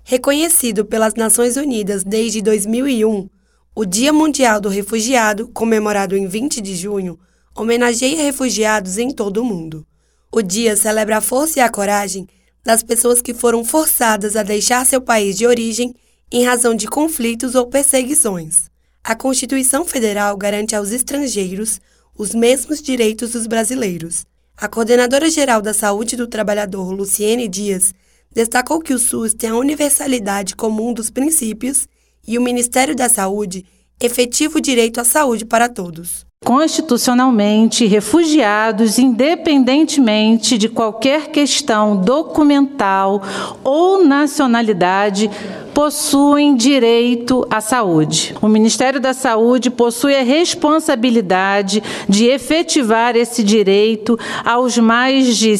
Reconhecido pelas Nações Unidas desde 2001, o Dia Mundial do Refugiado, comemorado em 20 de junho, homenageia refugiados em todo o mundo. O dia celebra a força e a coragem das pessoas que foram forçadas a deixar seu país de origem em razão de conflitos ou perseguições. A Constituição Federal garante aos estrangeiros os mesmos direitos dos brasileiros. A coordenadora-geral da Saúde do Trabalhador, Luciene Dias, destacou que o SUS tem a universalidade como um dos princípios e o Ministério da Saúde efetiva o direito à saúde para todos. Constitucionalmente, refugiados, independentemente de qualquer questão documental ou nacionalidade, possuem direito à saúde. O Ministério da Saúde possui a responsabilidade de efetivar esse direito aos mais de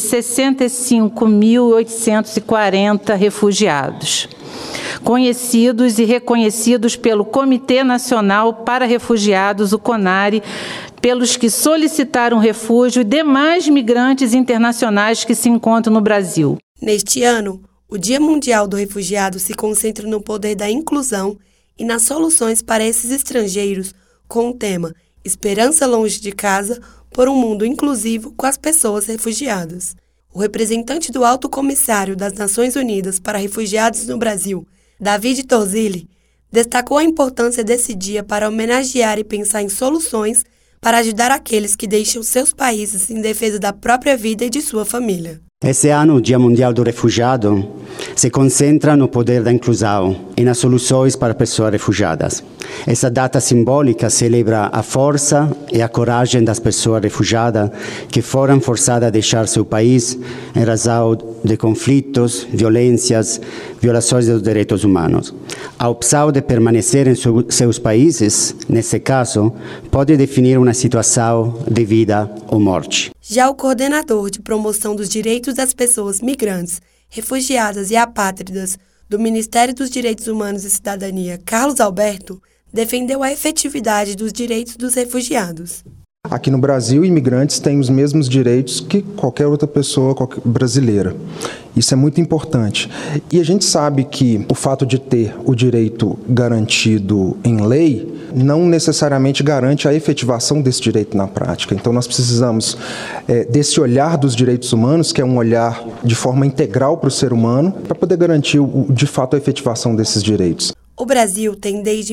65.840 refugiados, conhecidos e reconhecidos pelo Comitê Nacional para Refugiados, o CONARE, pelos que solicitaram refúgio e demais migrantes internacionais que se encontram no Brasil. Neste ano, o Dia Mundial do Refugiado se concentra no poder da inclusão e nas soluções para esses estrangeiros com o tema Esperança Longe de Casa por um Mundo Inclusivo com as Pessoas Refugiadas. O representante do Alto Comissário das Nações Unidas para Refugiados no Brasil, David Torzilli, destacou a importância desse dia para homenagear e pensar em soluções para ajudar aqueles que deixam seus países em defesa da própria vida e de sua família. Esse ano, o Dia Mundial do Refugiado se concentra no poder da inclusão e nas soluções para pessoas refugiadas. Essa data simbólica celebra a força e a coragem das pessoas refugiadas que foram forçadas a deixar seu país em razão de conflitos, violências, violações dos direitos humanos. A opção de permanecer em seus países, nesse caso, pode definir uma situação de vida ou morte. Já o coordenador de promoção dos direitos das pessoas migrantes, refugiadas e apátridas do Ministério dos Direitos Humanos e Cidadania, Carlos Alberto, defendeu a efetividade dos direitos dos refugiados. Aqui no Brasil, imigrantes têm os mesmos direitos que qualquer outra pessoa brasileira. Isso é muito importante. E a gente sabe que o fato de ter o direito garantido em lei não necessariamente garante a efetivação desse direito na prática. Então, nós precisamos desse olhar dos direitos humanos, que é um olhar de forma integral para o ser humano, para poder garantir, de fato, a efetivação desses direitos. O Brasil tem, desde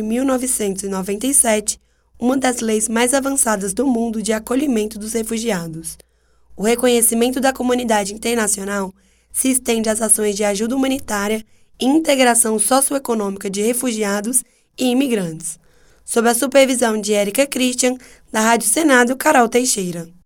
1997, uma das leis mais avançadas do mundo de acolhimento dos refugiados. O reconhecimento da comunidade internacional se estende às ações de ajuda humanitária e integração socioeconômica de refugiados e imigrantes, sob a supervisão de Érica Christian, da Rádio Senado, Carol Teixeira.